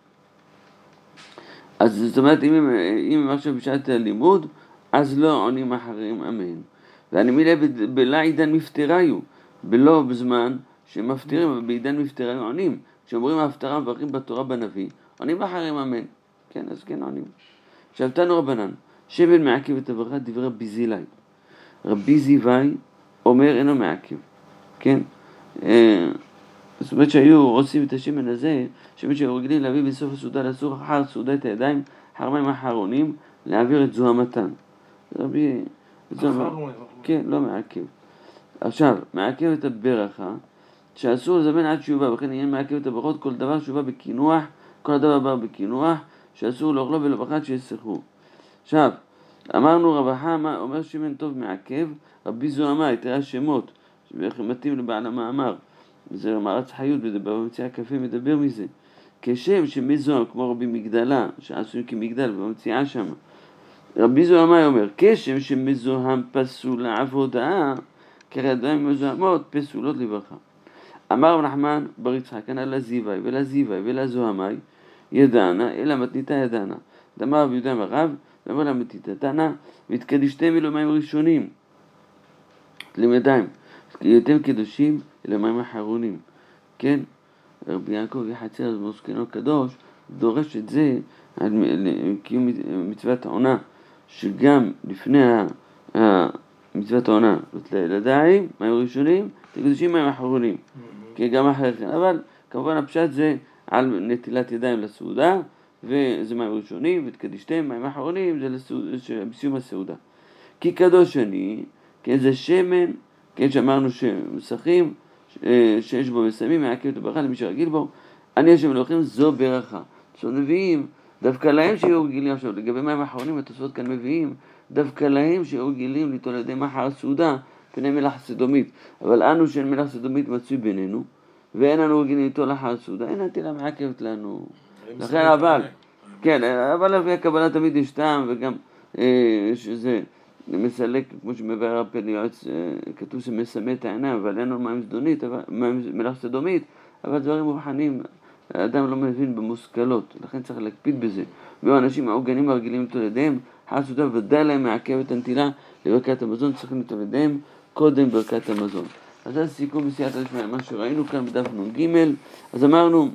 אז זאת אומרת, אם הם עכשיו בשעת הלימוד, אז לא עונים אחריהם אמן. ואני מילה בלה עידן מפטריו, בלא בזמן שמפטרים, אבל בעידן מפטריו עונים. כשאומרים ההפטרה מברכים בתורה בנביא, עונים אחריהם אמן. כן, אז כן עונים. עכשיו תנו רבנן, שמן מעכב את הברכה דברי רבי זילי. רבי זיוואי אומר אינו מעכב. כן? זאת אומרת שהיו עושים את השמן הזה, שמן שהיו רגילים להביא בסוף הסעודה לסור אחר סעודה את הידיים, אחר מים האחרונים, להעביר את זוהמתן. רבי... כן, לא מעכב. עכשיו, מעכב את הברכה, שאסור לזמן עד שיובה, וכן יהיה מעכב את הברכות, כל דבר שיובה בכינוח, כל הדבר בא בכינוח, שאסור לאוכלו ולברכת שיסחו. עכשיו, אמרנו רב חמא, אומר שמן טוב מעכב, רבי זוהמה, יתראה השמות, שמתאים לבעל המאמר. זה מערץ חיות, במציאה הקפה מדבר מזה. כשם שמזוהם, כמו רבי מגדלה, שעשויים כמגדל, במציאה שם. רבי זוהמה אומר, כשם שמזוהם פסול לעבודה, כי הידיים מזוהמות פסולות לברכה. אמר רב נחמן בר יצחק, הנ"ל לזיוואי ולזיוואי ולזוהמי ידענה, אלא מתניתא ידענה. דאמר רבי יהודה אמר רב, דאמר לה מתניתא ידענה, והתקדישתם אלו מים ראשונים. למדיים, יותר קדושים אלא מים אחרונים. כן? רבי יעקב יחצר מוסקנו הקדוש דורש את זה על קיום מצוות העונה, שגם לפני מצוות העונה לידיים, מים ראשונים, קדושים מים אחרונים. כי גם אחרי כן, אבל כמובן הפשט זה על נטילת ידיים לסעודה, וזה מים ראשונים, ותקדישתם מים אחרונים, זה בסיום הסעודה. כי קדוש אני, כן, זה שמן, כן, שאמרנו שמסכים, שיש בו מסמים, מעכב את הברכה למי שרגיל בו, אני השם אלוהיכם, זו ברכה. עכשיו נביאים, דווקא להם שיהיו רגילים, עכשיו לגבי מים האחרונים, התוספות כאן מביאים, דווקא להם שיהיו רגילים ליטול ידי מחר הסעודה, פני מלח סדומית, אבל אנו שאין מלח סדומית מצוי בינינו, ואין לנו רגילים ליטול אחר הסעודה, אין נטילה מעכבת לנו. לכן אבל, כן, אבל לפי הקבלה תמיד יש טעם, וגם שזה מסלק, כמו שמבאר הפני יועץ, כתוב שמסמא את העיניים, אבל אין לנו מלח סדומית, אבל דברים מובחנים, האדם לא מבין במושכלות, לכן צריך להקפיד בזה. ואנשים מעוגנים הרגילים ליטול ידיהם, אחר הסעודה ודאי להם מעכבת הנטילה לברכת המזון, צריכים ליטול ידיהם קודם ברכת המזון. אז זה סיכום בסייעתא דשמיא, מה שראינו כאן בדף נ"ג. אז אמרנו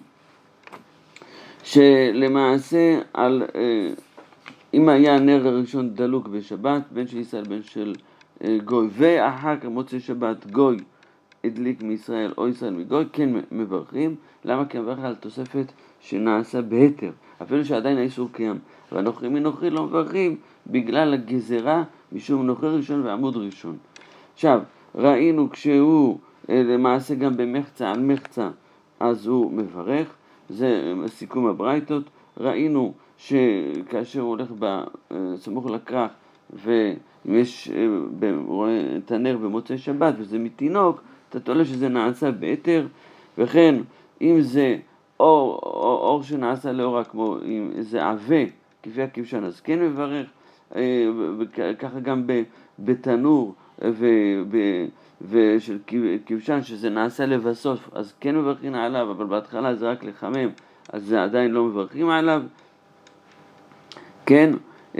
שלמעשה אם היה הנר הראשון דלוק בשבת, בין של ישראל בין של גוי, ואחר כך מוצאי שבת גוי הדליק מישראל או ישראל מגוי, כן מברכים. למה? כי מברך על תוספת שנעשה בהתר, אפילו שעדיין האיסור קיים. והנוכרי מנוכרי לא מברכים בגלל הגזרה משום נוכרי ראשון ועמוד ראשון. עכשיו, ראינו כשהוא למעשה גם במחצה על מחצה, אז הוא מברך, זה סיכום הברייתות. ראינו שכאשר הוא הולך בסמוך לכרך, ואם יש רואה את הנר במוצאי שבת וזה מתינוק, אתה תולה שזה נעשה בהתר, וכן אם זה אור שנעשה לאורה, כמו אם זה עבה כפי הכבשן, אז כן מברך, וככה גם בתנור ושל כבשן שזה נעשה לבסוף, אז כן מברכים עליו, אבל בהתחלה זה רק לחמם, אז זה עדיין לא מברכים עליו. כן,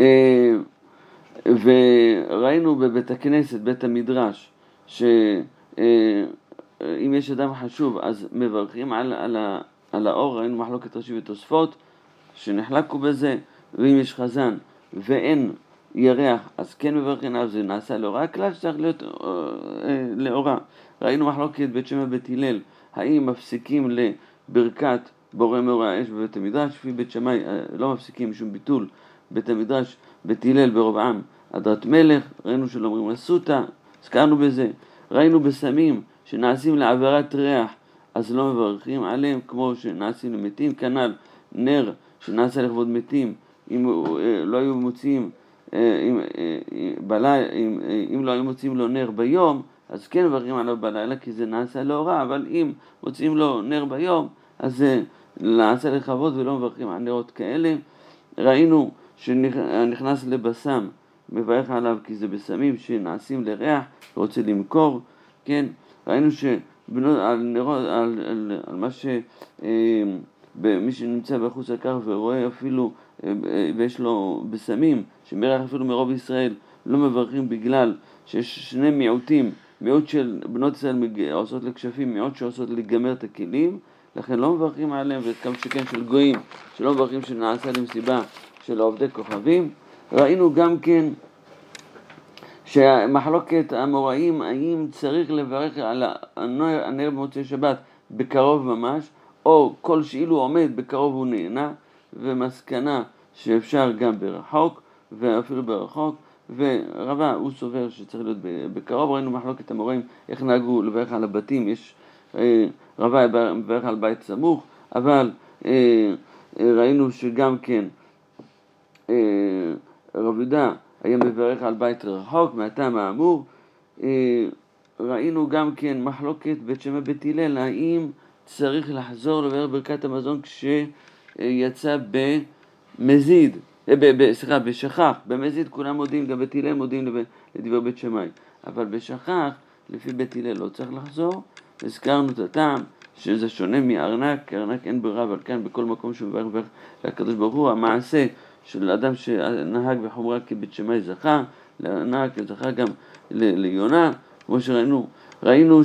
וראינו בבית הכנסת, בית המדרש, שאם יש אדם חשוב אז מברכים על האור. ראינו מחלוקת רש"י ותוספות שנחלקו בזה, ואם יש חזן ואין ירח אז כן מברכים עליו, זה נעשה לאורה, הכלל שצריך להיות לאורה. ראינו מחלוקת בית שמאי בית הלל, האם מפסיקים לברכת בורא מאור האש בבית המדרש, לפי בית שמאי לא מפסיקים משום ביטול. בית המדרש בית הלל ברוב עם הדרת מלך, ראינו שלא אומרים לסוטה, הזכרנו בזה. ראינו בסמים שנעשים לעבירת ריח אז לא מברכים עליהם, כמו שנעשים למתים. כנ"ל נר שנעשה לכבוד מתים, אם לא היו מוצאים אם לא היו מוצאים לו נר ביום, אז כן מברכים עליו בלילה, כי זה נעשה לאורה. אבל אם מוצאים לו נר ביום, אז זה נעשה לכבוד ולא מברכים על נרות כאלה. ראינו שנכנס לבשם, מברך עליו כי זה בסמים שנעשים לריח, רוצה למכור. כן, ראינו על מה מי שנמצא בחוץ לקר ורואה אפילו ויש לו בסמים שמריח אפילו מרוב ישראל, לא מברכים בגלל שיש שני מיעוטים, מיעוט של בנות ישראל עושות לכשפים, מיעוט שעושות לגמר את הכלים, לכן לא מברכים עליהם. וכמה שכן של גויים שלא מברכים שנעשה למסיבה של עובדי כוכבים. ראינו גם כן שמחלוקת המוראים, האם צריך לברך על הנר במוצאי שבת בקרוב ממש, או כל שאילו עומד בקרוב הוא נהנה, ומסקנה שאפשר גם ברחוק, ואפילו ברחוק, ורבה הוא סובר שצריך להיות בקרוב. ראינו מחלוקת המוראים איך נהגו לברך על הבתים, יש רבה מברך על בית סמוך, אבל ראינו שגם כן רב יהודה היה מברך על בית רחוק מהטעם האמור. ראינו גם כן מחלוקת בית שמאי בית הלל, האם צריך לחזור לברך ברכת המזון כשיצא במזיד, בשכח. במזיד כולם מודים, גם בית הלל מודים לדבר בית שמאי, אבל בשכח לפי בית הלל לא צריך לחזור, הזכרנו את הטעם שזה שונה מארנק, כי ארנק אין ברירה, אבל כאן בכל מקום שהוא מברך לקדוש ברוך הוא, המעשה של אדם שנהג בחומרה כבית שמאי זכה, לנהג זכה גם ליונה, כמו שראינו, ראינו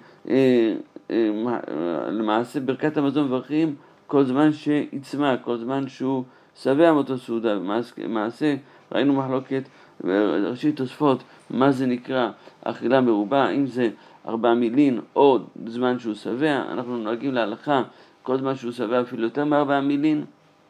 שלמעשה ברכת המזון מברכים כל זמן שיצמא, כל זמן שהוא שבע מאותו סעודה. במעשה ראינו מחלוקת ראשית תוספות, מה זה נקרא אכילה מרובה, אם זה 4 מילין או זמן שהוא שבע. אנחנו נוהגים להלכה כל זמן שהוא שבע אפילו יותר מ4 מילין.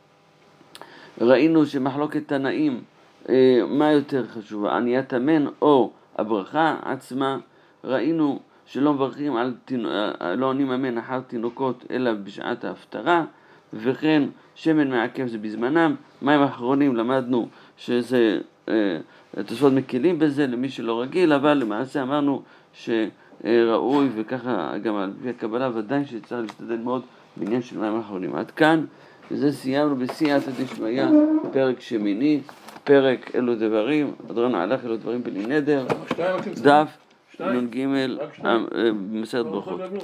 ראינו שמחלוקת תנאים, מה יותר חשוב, עניית המן או הברכה עצמה. ראינו שלא מברכים לא עונים המן אחר תינוקות אלא בשעת ההפטרה, וכן שמן מעכב זה בזמנם. מים האחרונים למדנו שזה תוספות מקלים בזה למי שלא רגיל, אבל למעשה אמרנו שראוי, וככה גם על פי הקבלה ודאי שצריך להשתדל מאוד בעניין של מים האחרונים. עד כאן, וזה סיימנו בסייעתא דשמיא, פרק שמיני, פרק אלו דברים, אדרון הלך אלו דברים בלי נדר, דף נ"ג, מסכת ברכות.